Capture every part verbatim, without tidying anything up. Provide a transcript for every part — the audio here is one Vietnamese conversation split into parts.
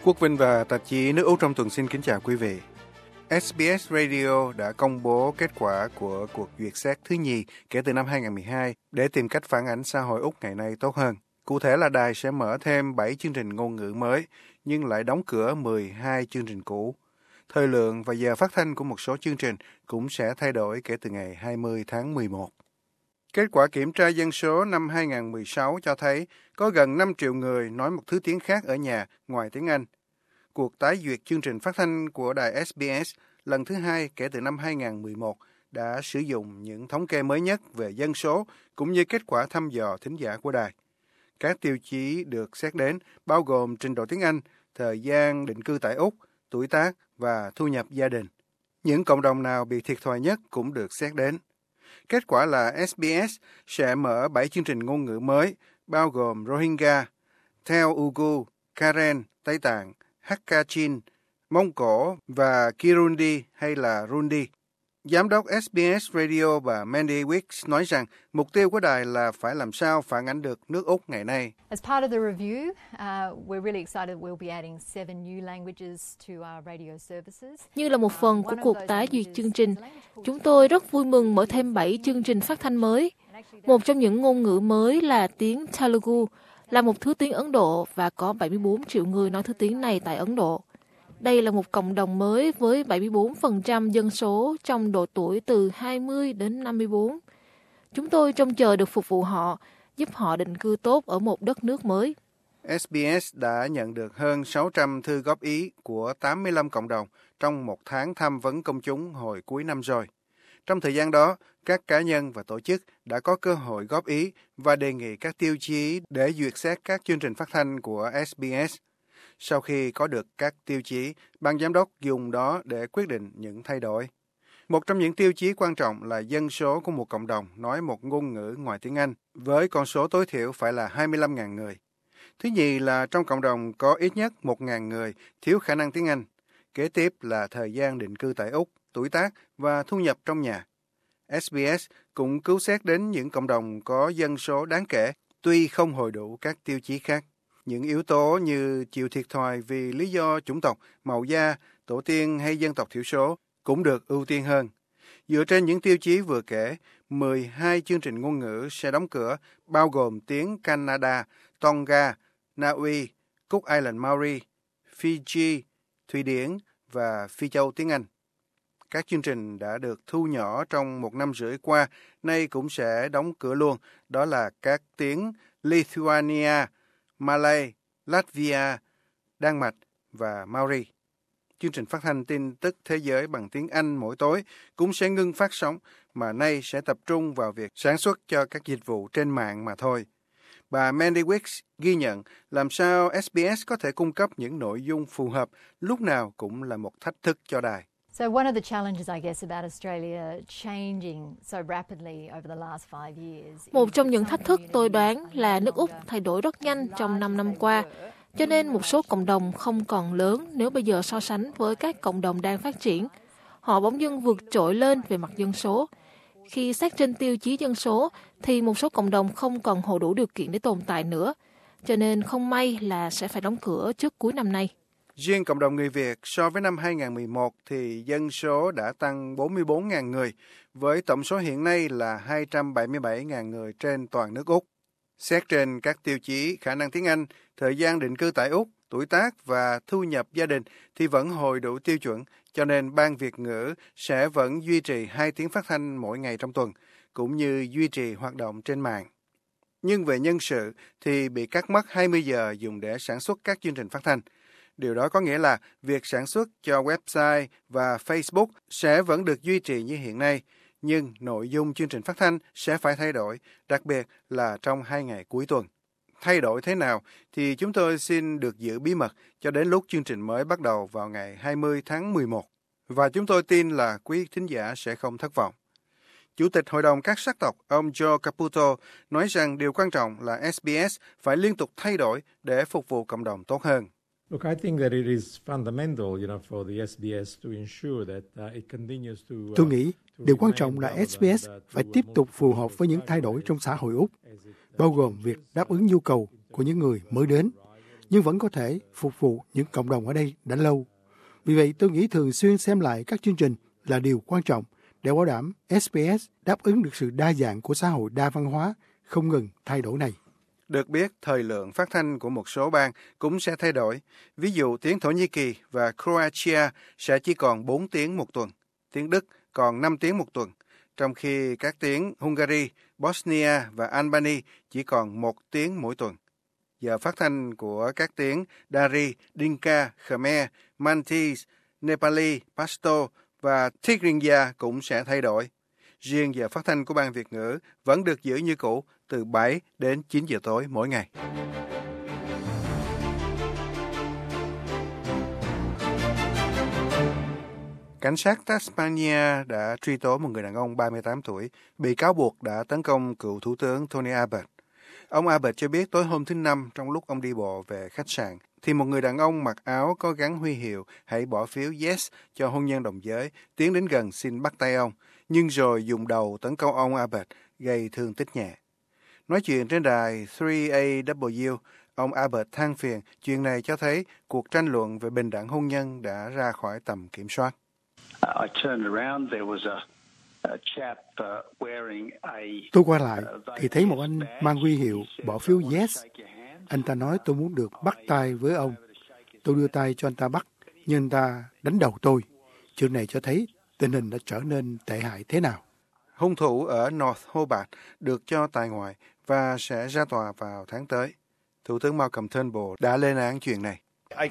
Quốc Vinh và tạp chí Nước Úc trong tuần xin kính chào quý vị. ét bê ét Radio đã công bố kết quả của cuộc duyệt xét thứ nhì kể từ năm hai không một hai để tìm cách phản ánh xã hội Úc ngày nay tốt hơn. Cụ thể là đài sẽ mở thêm bảy chương trình ngôn ngữ mới, nhưng lại đóng cửa mười hai chương trình cũ. Thời lượng và giờ phát thanh của một số chương trình cũng sẽ thay đổi kể từ ngày hai mươi tháng mười một. Kết quả kiểm tra dân số năm hai không một sáu cho thấy có gần năm triệu người nói một thứ tiếng khác ở nhà ngoài tiếng Anh. Cuộc tái duyệt chương trình phát thanh của đài ét bê ét lần thứ hai kể từ năm hai không một một đã sử dụng những thống kê mới nhất về dân số cũng như kết quả thăm dò thính giả của đài. Các tiêu chí được xét đến bao gồm trình độ tiếng Anh, thời gian định cư tại Úc, tuổi tác và thu nhập gia đình. Những cộng đồng nào bị thiệt thòi nhất cũng được xét đến. Kết quả là ét bê ét sẽ mở bảy chương trình ngôn ngữ mới, bao gồm Rohingya, Theo Ugu, Karen, Tây Tạng, Hakachin, Mông Cổ và Kirundi hay là Rundi. Giám đốc ét bê ét Radio bà Mandy Wicks nói rằng mục tiêu của đài là phải làm sao phản ánh được nước Úc ngày nay. As part of the review, uh, we're really excited we'll be adding seven new languages to our radio services. Như là một phần của cuộc tái duyệt chương trình, chúng tôi rất vui mừng mở thêm bảy chương trình phát thanh mới. Một trong những ngôn ngữ mới là tiếng Telugu, là một thứ tiếng Ấn Độ và có bảy mươi bốn triệu người nói thứ tiếng này tại Ấn Độ. Đây là một cộng đồng mới với bảy mươi bốn phần trăm dân số trong độ tuổi từ hai mươi đến năm mươi bốn. Chúng tôi trông chờ được phục vụ họ, giúp họ định cư tốt ở một đất nước mới. ét bê ét đã nhận được hơn sáu trăm thư góp ý của tám mươi lăm cộng đồng trong một tháng tham vấn công chúng hồi cuối năm rồi. Trong thời gian đó, các cá nhân và tổ chức đã có cơ hội góp ý và đề nghị các tiêu chí để duyệt xét các chương trình phát thanh của ét bê ét. Sau khi có được các tiêu chí, ban giám đốc dùng đó để quyết định những thay đổi. Một trong những tiêu chí quan trọng là dân số của một cộng đồng nói một ngôn ngữ ngoài tiếng Anh, với con số tối thiểu phải là hai mươi lăm nghìn người. Thứ nhì là trong cộng đồng có ít nhất một nghìn người thiếu khả năng tiếng Anh. Kế tiếp là thời gian định cư tại Úc, tuổi tác và thu nhập trong nhà. ét bê ét cũng cứu xét đến những cộng đồng có dân số đáng kể, tuy không hồi đủ các tiêu chí khác. Những yếu tố như chịu thiệt thòi vì lý do chủng tộc, màu da, tổ tiên hay dân tộc thiểu số cũng được ưu tiên hơn. Dựa trên những tiêu chí vừa kể, mười hai chương trình ngôn ngữ sẽ đóng cửa, bao gồm tiếng Canada, Tonga, Na Uy, Cook Island Maori, Fiji, Thụy Điển và Phi Châu tiếng Anh. Các chương trình đã được thu nhỏ trong một năm rưỡi qua, nay cũng sẽ đóng cửa luôn, đó là các tiếng Lithuania, Malay, Latvia, Đan Mạch và Maori. Chương trình phát thanh tin tức thế giới bằng tiếng Anh mỗi tối cũng sẽ ngưng phát sóng, mà nay sẽ tập trung vào việc sản xuất cho các dịch vụ trên mạng mà thôi. Bà Mandy Wicks ghi nhận làm sao ét bê ét có thể cung cấp những nội dung phù hợp lúc nào cũng là một thách thức cho đài. So one of the challenges, I guess, about Australia changing so rapidly over the last five years. Một trong những thách thức tôi đoán là nước Úc thay đổi rất nhanh trong năm năm qua, cho nên một số cộng đồng không còn lớn nếu bây giờ so sánh với các cộng đồng đang phát triển. Họ bỗng dưng vượt trội lên về mặt dân số. Khi xét trên tiêu chí dân số, thì một số cộng đồng không còn hội đủ điều kiện để tồn tại nữa, cho nên không may là sẽ phải đóng cửa trước cuối năm nay. Riêng cộng đồng người Việt so với năm hai không một một thì dân số đã tăng bốn mươi bốn nghìn người, với tổng số hiện nay là hai trăm bảy mươi bảy nghìn người trên toàn nước Úc. Xét trên các tiêu chí khả năng tiếng Anh, thời gian định cư tại Úc, tuổi tác và thu nhập gia đình thì vẫn hồi đủ tiêu chuẩn, cho nên Ban Việt ngữ sẽ vẫn duy trì hai tiếng phát thanh mỗi ngày trong tuần, cũng như duy trì hoạt động trên mạng. Nhưng về nhân sự thì bị cắt mất hai mươi giờ dùng để sản xuất các chương trình phát thanh. Điều đó có nghĩa là việc sản xuất cho website và Facebook sẽ vẫn được duy trì như hiện nay, nhưng nội dung chương trình phát thanh sẽ phải thay đổi, đặc biệt là trong hai ngày cuối tuần. Thay đổi thế nào thì chúng tôi xin được giữ bí mật cho đến lúc chương trình mới bắt đầu vào ngày hai mươi tháng mười một. Và chúng tôi tin là quý thính giả sẽ không thất vọng. Chủ tịch Hội đồng các sắc tộc, ông Joe Caputo, nói rằng điều quan trọng là ét bê ét phải liên tục thay đổi để phục vụ cộng đồng tốt hơn. Look, I think that it is fundamental, you know, for the ét bê ét to ensure that uh, it continues to. Uh, Tôi nghĩ điều quan trọng là ét bê ét phải tiếp tục phù hợp với những thay đổi trong xã hội Úc, bao gồm việc đáp ứng nhu cầu của những người mới đến, nhưng vẫn có thể phục vụ những cộng đồng ở đây đã lâu. Vì vậy, tôi nghĩ thường xuyên xem lại các chương trình là điều quan trọng để bảo đảm ét bê ét đáp ứng được sự đa dạng của xã hội đa văn hóa không ngừng thay đổi này. Được biết, thời lượng phát thanh của một số bang cũng sẽ thay đổi. Ví dụ, tiếng Thổ Nhĩ Kỳ và Croatia sẽ chỉ còn bốn tiếng một tuần, tiếng Đức còn năm tiếng một tuần, trong khi các tiếng Hungary, Bosnia và Albania chỉ còn một tiếng mỗi tuần. Giờ phát thanh của các tiếng Dari, Dinka, Khmer, Maltese, Nepali, Pashto và Tigrinya cũng sẽ thay đổi. Riêng giờ phát thanh của Ban Việt ngữ vẫn được giữ như cũ từ bảy đến chín giờ tối mỗi ngày. Cảnh sát Tasmania đã truy tố một người đàn ông ba mươi tám tuổi bị cáo buộc đã tấn công cựu Thủ tướng Tony Abbott. Ông Abbott cho biết tối hôm thứ Năm trong lúc ông đi bộ về khách sạn, thì một người đàn ông mặc áo có gắn huy hiệu hãy bỏ phiếu yes cho hôn nhân đồng giới tiến đến gần xin bắt tay ông, nhưng rồi dùng đầu tấn công ông Abbott gây thương tích nhẹ. Nói chuyện trên đài ba A W, ông Abbott than phiền chuyện này cho thấy cuộc tranh luận về bình đẳng hôn nhân đã ra khỏi tầm kiểm soát. Tôi qua lại thì thấy một anh mang huy hiệu bỏ phiếu yes. Anh ta nói tôi muốn được bắt tay với ông. Tôi đưa tay cho anh ta bắt, nhưng anh ta đánh đầu tôi. Chuyện này cho thấy tình hình đã trở nên tệ hại thế nào. Hung thủ ở North Hobart được cho tại ngoại và sẽ ra tòa vào tháng tới. Thủ tướng Malcolm Turnbull đã lên án chuyện này.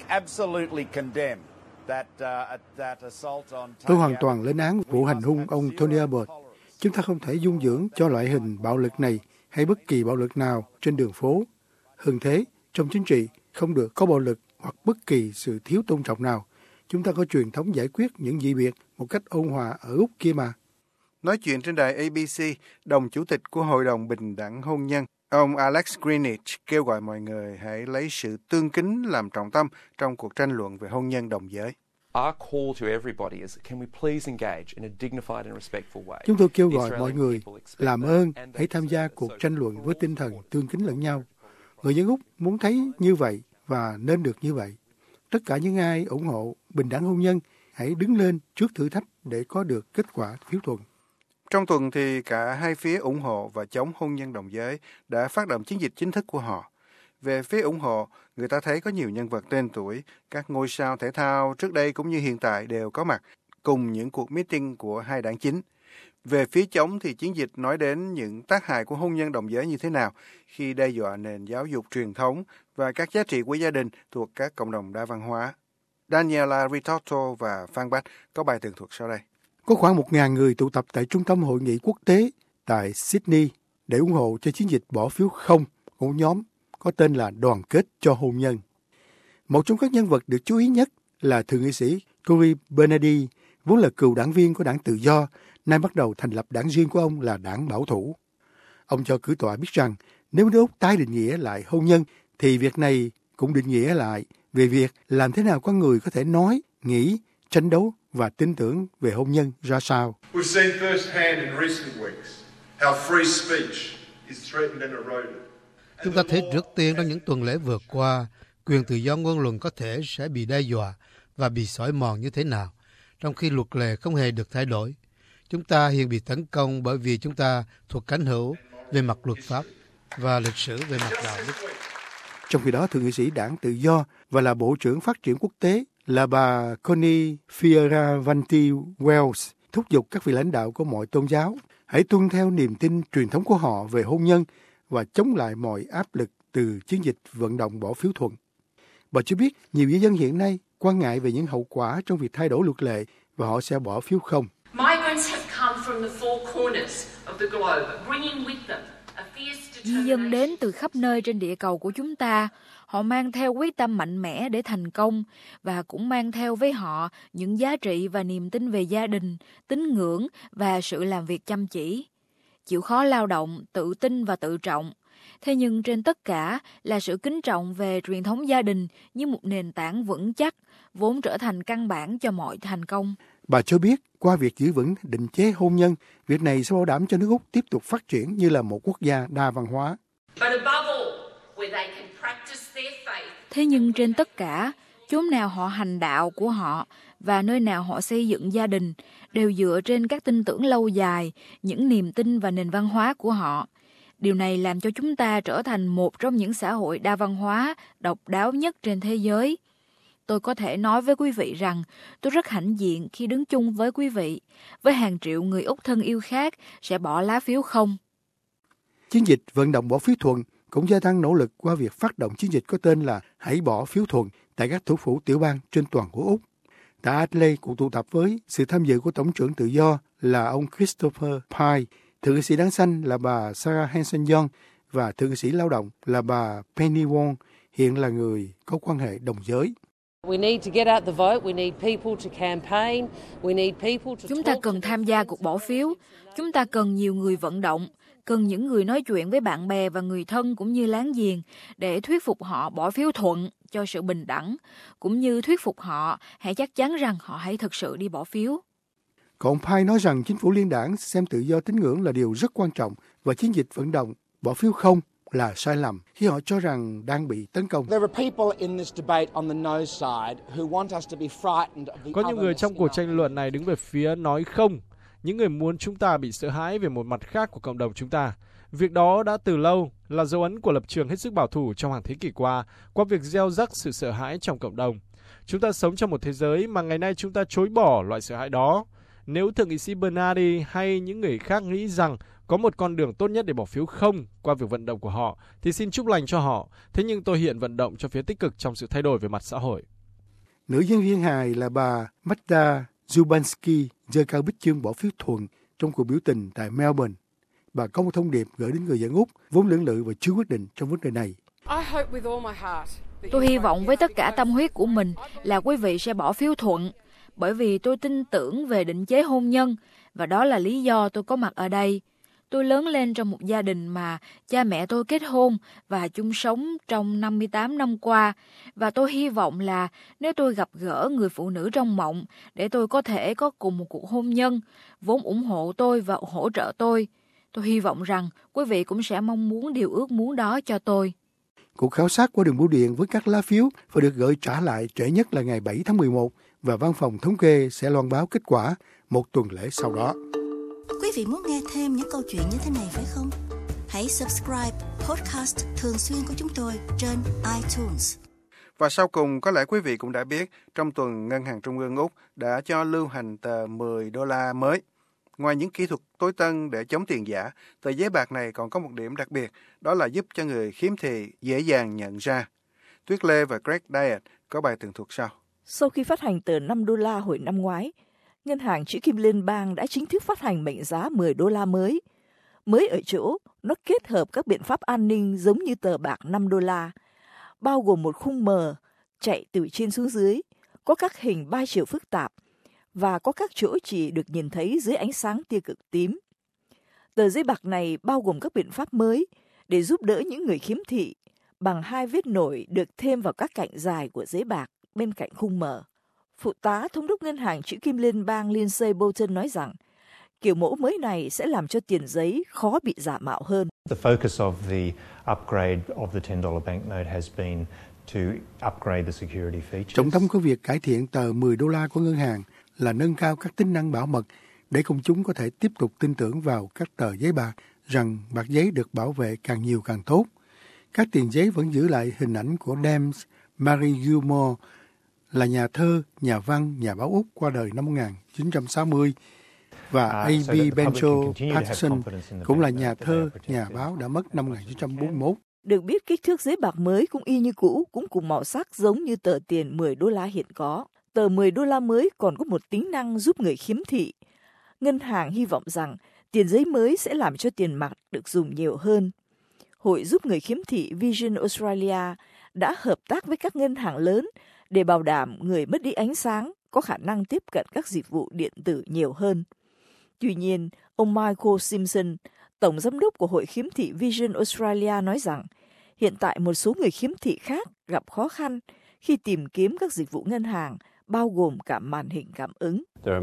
Tôi hoàn toàn lên án vụ hành hung ông Tony Abbott. Chúng ta không thể dung dưỡng cho loại hình bạo lực này hay bất kỳ bạo lực nào trên đường phố. Hơn thế, trong chính trị không được có bạo lực hoặc bất kỳ sự thiếu tôn trọng nào. Chúng ta có truyền thống giải quyết những dị biệt một cách ôn hòa ở Úc kia mà. Nói chuyện trên đài A B C, đồng chủ tịch của Hội đồng Bình đẳng Hôn nhân, ông Alex Greenwich kêu gọi mọi người hãy lấy sự tương kính làm trọng tâm trong cuộc tranh luận về hôn nhân đồng giới. Chúng tôi kêu gọi mọi người làm ơn hãy tham gia cuộc tranh luận với tinh thần tương kính lẫn nhau. Người dân Úc muốn thấy như vậy và nên được như vậy. Tất cả những ai ủng hộ bình đẳng hôn nhân hãy đứng lên trước thử thách để có được kết quả phiếu thuận. Trong tuần thì cả hai phía ủng hộ và chống hôn nhân đồng giới đã phát động chiến dịch chính thức của họ. Về phía ủng hộ, người ta thấy có nhiều nhân vật tên tuổi, các ngôi sao thể thao trước đây cũng như hiện tại đều có mặt cùng những cuộc meeting của hai đảng chính. Về phía chống thì chiến dịch nói đến những tác hại của hôn nhân đồng giới như thế nào khi đe dọa nền giáo dục truyền thống và các giá trị của gia đình thuộc các cộng đồng đa văn hóa. Daniela Ritorto và Phan Bách có bài tường thuật sau đây. Có khoảng một nghìn người tụ tập tại Trung tâm Hội nghị Quốc tế tại Sydney để ủng hộ cho chiến dịch bỏ phiếu không của nhóm có tên là Đoàn kết cho hôn nhân. Một trong các nhân vật được chú ý nhất là Thượng nghị sĩ Cory Bernardi, vốn là cựu đảng viên của đảng Tự do, nay bắt đầu thành lập đảng riêng của ông là đảng Bảo thủ. Ông cho cử tọa biết rằng nếu nước Úc tái định nghĩa lại hôn nhân thì việc này cũng định nghĩa lại về việc làm thế nào con người có thể nói, nghĩ, tranh đấu và tin tưởng về hôn nhân ra sao. Chúng ta thấy trước tiên trong những tuần lễ vừa qua, quyền tự do ngôn luận có thể sẽ bị đe dọa và bị xói mòn như thế nào, trong khi luật lệ không hề được thay đổi. Chúng ta hiện bị tấn công bởi vì chúng ta thuộc cánh hữu về mặt luật pháp và lịch sử về mặt đạo đức. Trong khi đó, Thượng nghị sĩ đảng Tự do và là Bộ trưởng Phát triển Quốc tế là bà Connie Fierravanti-Wells thúc giục các vị lãnh đạo của mọi tôn giáo hãy tuân theo niềm tin truyền thống của họ về hôn nhân và chống lại mọi áp lực từ chiến dịch vận động bỏ phiếu thuận. Bà cho biết nhiều người dân hiện nay quan ngại về những hậu quả trong việc thay đổi luật lệ và họ sẽ bỏ phiếu không. Di dân đến từ khắp nơi trên địa cầu của chúng ta. Họ mang theo quyết tâm mạnh mẽ để thành công và cũng mang theo với họ những giá trị và niềm tin về gia đình, tín ngưỡng và sự làm việc chăm chỉ. Chịu khó lao động, tự tin và tự trọng. Thế nhưng trên tất cả là sự kính trọng về truyền thống gia đình như một nền tảng vững chắc, vốn trở thành căn bản cho mọi thành công. Bà cho biết qua việc giữ vững định chế hôn nhân, việc này sẽ bảo đảm cho nước Úc tiếp tục phát triển như là một quốc gia đa văn hóa. Thế nhưng trên tất cả, chốn nào họ hành đạo của họ và nơi nào họ xây dựng gia đình đều dựa trên các tin tưởng lâu dài, những niềm tin và nền văn hóa của họ. Điều này làm cho chúng ta trở thành một trong những xã hội đa văn hóa, độc đáo nhất trên thế giới. Tôi có thể nói với quý vị rằng tôi rất hãnh diện khi đứng chung với quý vị, với hàng triệu người Úc thân yêu khác sẽ bỏ lá phiếu không. Chiến dịch vận động bỏ phiếu thuận cũng gia tăng nỗ lực qua việc phát động chiến dịch có tên là Hãy bỏ phiếu thuận tại các thủ phủ tiểu bang trên toàn của Úc. Tại Adelaide cũng tụ tập với sự tham dự của Tổng trưởng tự do là ông Christopher Pye, Thượng nghị sĩ Đảng Xanh là bà Sarah Hanson-Young và Thượng nghị sĩ Lao động là bà Penny Wong, hiện là người có quan hệ đồng giới. Chúng ta cần tham gia cuộc bỏ phiếu. Chúng ta cần nhiều người vận động, cần những người nói chuyện với bạn bè và người thân cũng như láng giềng để thuyết phục họ bỏ phiếu thuận cho sự bình đẳng, cũng như thuyết phục họ hãy chắc chắn rằng họ hãy thực sự đi bỏ phiếu. Còn Pye nói rằng chính phủ liên đảng xem tự do tín ngưỡng là điều rất quan trọng và chiến dịch vận động bỏ phiếu không là sai lầm khi họ cho rằng đang bị tấn công. Có những người trong cuộc tranh luận này đứng về phía nói không, những người muốn chúng ta bị sợ hãi về một mặt khác của cộng đồng chúng ta. Việc đó đã từ lâu là dấu ấn của lập trường hết sức bảo thủ trong hàng thế kỷ qua, qua việc gieo rắc sự sợ hãi trong cộng đồng. Chúng ta sống trong một thế giới mà ngày nay chúng ta chối bỏ loại sợ hãi đó. Nếu Thượng nghị sĩ Bernardi hay những người khác nghĩ rằng có một con đường tốt nhất để bỏ phiếu không qua việc vận động của họ, thì xin chúc lành cho họ. Thế nhưng tôi hiện vận động cho phía tích cực trong sự thay đổi về mặt xã hội. Nữ diễn viên hài là bà Magda Zubanski giơ cao bích chương bỏ phiếu thuận trong cuộc biểu tình tại Melbourne. Bà có một thông điệp gửi đến người dân Úc vốn lưỡng lự và chưa quyết định trong vấn đề này. Tôi hy vọng với tất cả tâm huyết của mình là quý vị sẽ bỏ phiếu thuận, bởi vì tôi tin tưởng về định chế hôn nhân và đó là lý do tôi có mặt ở đây. Tôi lớn lên trong một gia đình mà cha mẹ tôi kết hôn và chung sống trong năm mươi tám năm qua, và tôi hy vọng là nếu tôi gặp gỡ người phụ nữ trong mộng để tôi có thể có cùng một cuộc hôn nhân vốn ủng hộ tôi và hỗ trợ tôi. Tôi hy vọng rằng quý vị cũng sẽ mong muốn điều ước muốn đó cho tôi. Cuộc khảo sát qua đường bưu điện với các lá phiếu phải được gửi trả lại trễ nhất là ngày bảy tháng mười một và văn phòng thống kê sẽ loan báo kết quả một tuần lễ sau đó. Quý vị muốn nghe thêm những câu chuyện như thế này phải không? Hãy subscribe podcast thường xuyên của chúng tôi trên iTunes. Và sau cùng, có lẽ quý vị cũng đã biết, trong tuần Ngân hàng Trung ương Úc đã cho lưu hành tờ mười đô la mới. Ngoài những kỹ thuật tối tân để chống tiền giả, tờ giấy bạc này còn có một điểm đặc biệt, đó là giúp cho người khiếm thị dễ dàng nhận ra. Tuyết Lê và Greg Diet có bài tường thuật sau. Sau khi phát hành tờ năm đô la hồi năm ngoái, Ngân hàng Chữ Kim Liên bang đã chính thức phát hành mệnh giá mười đô la mới. Mới ở chỗ, nó kết hợp các biện pháp an ninh giống như tờ bạc năm đô la, bao gồm một khung mờ, chạy từ trên xuống dưới, có các hình ba chiều phức tạp, và có các chỗ chỉ được nhìn thấy dưới ánh sáng tia cực tím. Tờ giấy bạc này bao gồm các biện pháp mới để giúp đỡ những người khiếm thị bằng hai vết nổi được thêm vào các cạnh dài của giấy bạc bên cạnh khung mờ. Phụ tá Thống đốc Ngân hàng Chữ Kim Liên bang Lindsay Bolton nói rằng kiểu mẫu mới này sẽ làm cho tiền giấy khó bị giả mạo hơn. The focus of the upgrade of the ten dollar banknote has been to upgrade the security features. Trọng tâm của việc cải thiện tờ mười đô la của ngân hàng là nâng cao các tính năng bảo mật để công chúng có thể tiếp tục tin tưởng vào các tờ giấy bạc rằng bạc giấy được bảo vệ càng nhiều càng tốt. Các tiền giấy vẫn giữ lại hình ảnh của James Mary Gilmore, là nhà thơ, nhà văn, nhà báo Úc qua đời năm một nghìn chín trăm sáu mươi, và A B Bencho Patterson cũng là nhà thơ, nhà báo đã mất năm một nghìn chín trăm bốn mươi mốt. Được biết kích thước giấy bạc mới cũng y như cũ, cũng cùng màu sắc giống như tờ tiền mười đô la hiện có. Tờ mười đô la mới còn có một tính năng giúp người khiếm thị. Ngân hàng hy vọng rằng tiền giấy mới sẽ làm cho tiền mặt được dùng nhiều hơn. Hội giúp người khiếm thị Vision Australia đã hợp tác với các ngân hàng lớn để bảo đảm người mất đi ánh sáng có khả năng tiếp cận các dịch vụ điện tử nhiều hơn. Tuy nhiên, ông Michael Simpson, Tổng Giám đốc của Hội khiếm thị Vision Australia nói rằng hiện tại một số người khiếm thị khác gặp khó khăn khi tìm kiếm các dịch vụ ngân hàng, bao gồm cả màn hình cảm ứng.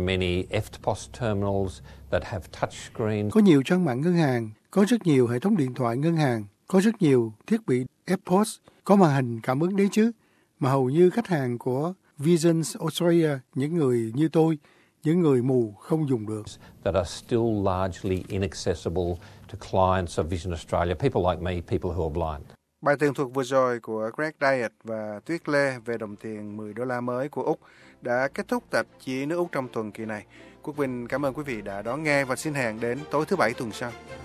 Có nhiều trang mạng ngân hàng, có rất nhiều hệ thống điện thoại ngân hàng, có rất nhiều thiết bị ép pê o ét có màn hình cảm ứng đấy chứ, mà hầu như khách hàng của Vision Australia, những người như tôi, những người mù không dùng được. That are still largely inaccessible to clients of Vision Australia, people like me, people who are blind. Bài tường thuật vừa rồi của Greg Dyett và Tuyết Lê về đồng tiền mười đô la mới của Úc đã kết thúc tạp chí nước Úc trong tuần kỳ này. Quốc Vinh cảm ơn quý vị đã đón nghe và xin hẹn đến tối thứ Bảy tuần sau.